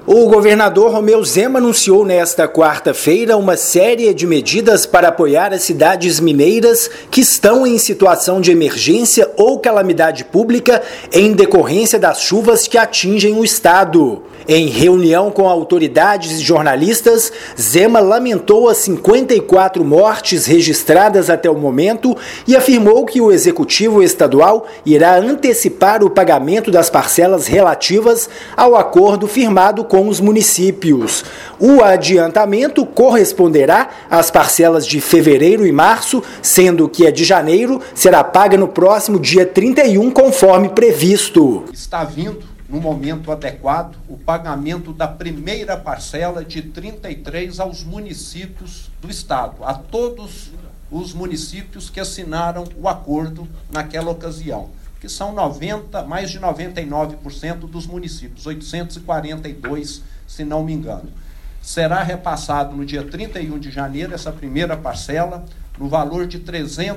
O governador Romeu Zema anunciou nesta quarta-feira uma série de medidas para apoiar as cidades mineiras que estão em situação de emergência ou calamidade pública em decorrência das chuvas que atingem o estado. Em reunião com autoridades e jornalistas, Zema lamentou as 54 mortes registradas até o momento e afirmou que o executivo estadual irá antecipar o pagamento das parcelas relativas ao acordo firmado com os municípios. O adiantamento corresponderá às parcelas de fevereiro e março, sendo que a de janeiro será paga no próximo dia 31, conforme previsto. Está vindo, no momento adequado, o pagamento da primeira parcela de 33 aos municípios do estado, a todos os municípios que assinaram o acordo naquela ocasião, que são mais de 99% dos municípios, 842, se não me engano. Será repassado no dia 31 de janeiro essa primeira parcela, no valor de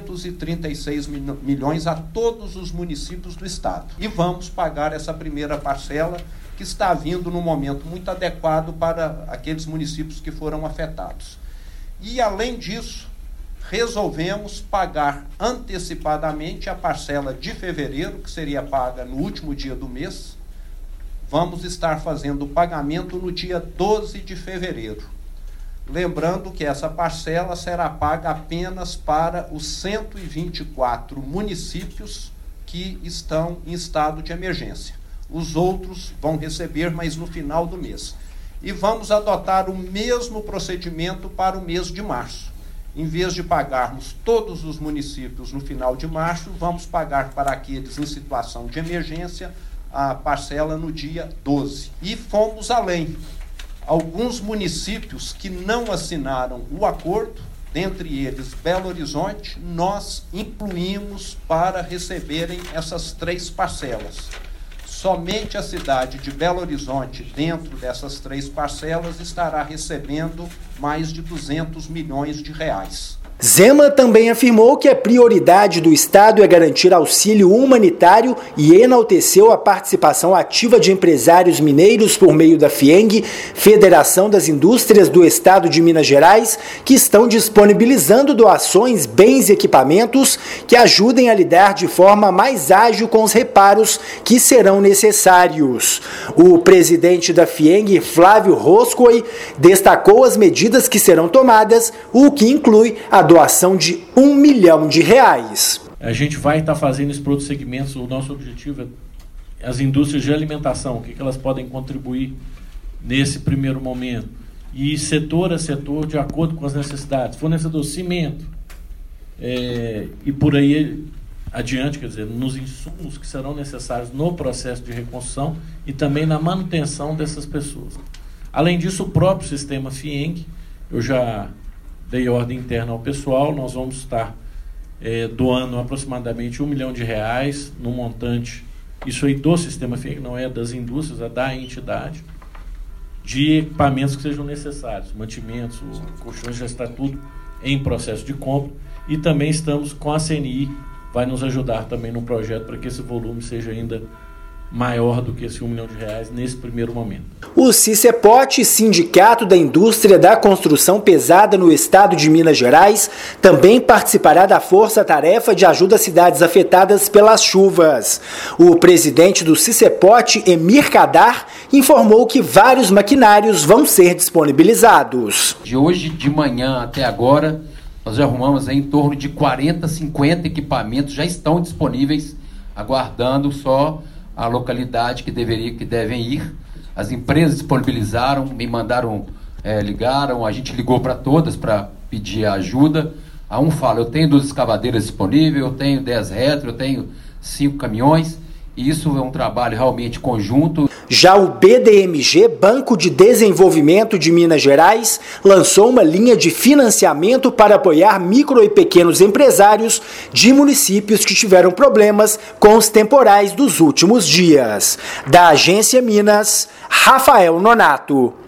336 milhões a todos os municípios do estado. E vamos pagar essa primeira parcela, que está vindo num momento muito adequado para aqueles municípios que foram afetados. E, além disso, resolvemos pagar antecipadamente a parcela de fevereiro, que seria paga no último dia do mês. Vamos estar fazendo o pagamento no dia 12 de fevereiro. Lembrando que essa parcela será paga apenas para os 124 municípios que estão em estado de emergência. Os outros vão receber, mas no final do mês. E vamos adotar o mesmo procedimento para o mês de março. Em vez de pagarmos todos os municípios no final de março, vamos pagar para aqueles em situação de emergência a parcela no dia 12. E fomos além. Alguns municípios que não assinaram o acordo, dentre eles Belo Horizonte, nós incluímos para receberem essas 3 parcelas. Somente a cidade de Belo Horizonte, dentro dessas 3 parcelas, estará recebendo mais de 200 milhões de reais. Zema também afirmou que a prioridade do Estado é garantir auxílio humanitário e enalteceu a participação ativa de empresários mineiros por meio da FIENG, Federação das Indústrias do Estado de Minas Gerais, que estão disponibilizando doações, bens e equipamentos que ajudem a lidar de forma mais ágil com os reparos que serão necessários. O presidente da FIENG, Flávio Roscoe, destacou as medidas que serão tomadas, o que inclui a doação de R$1 milhão. A gente vai estar fazendo isso para outros segmentos. O nosso objetivo é as indústrias de alimentação, o que elas podem contribuir nesse primeiro momento. E setor a setor, de acordo com as necessidades. Fornecedor cimento e por aí adiante, quer dizer, nos insumos que serão necessários no processo de reconstrução e também na manutenção dessas pessoas. Além disso, o próprio sistema FIENG, eu já dei ordem interna ao pessoal, nós vamos estar doando aproximadamente R$1 milhão no montante, isso aí do sistema FIENG, não é das indústrias, é da entidade, de equipamentos que sejam necessários, mantimentos, colchões, já está tudo em processo de compra, e também estamos com a CNI, vai nos ajudar também no projeto para que esse volume seja ainda maior do que esse R$1 milhão nesse primeiro momento. O CICEPOT, Sindicato da Indústria da Construção Pesada no estado de Minas Gerais, também participará da força-tarefa de ajuda às cidades afetadas pelas chuvas. O presidente do CICEPOT, Emir Kadar, informou que vários maquinários vão ser disponibilizados. De hoje de manhã até agora, nós já arrumamos em torno de 40, 50 equipamentos, já estão disponíveis, aguardando só a localidade que devem ir. As empresas disponibilizaram, me mandaram, ligaram, a gente ligou para todas para pedir ajuda. A um fala, eu tenho 2 escavadeiras disponíveis, eu tenho 10 retro, eu tenho 5 caminhões, e isso é um trabalho realmente conjunto. Já o BDMG, Banco de Desenvolvimento de Minas Gerais, lançou uma linha de financiamento para apoiar micro e pequenos empresários de municípios que tiveram problemas com os temporais dos últimos dias. Da Agência Minas, Rafael Nonato.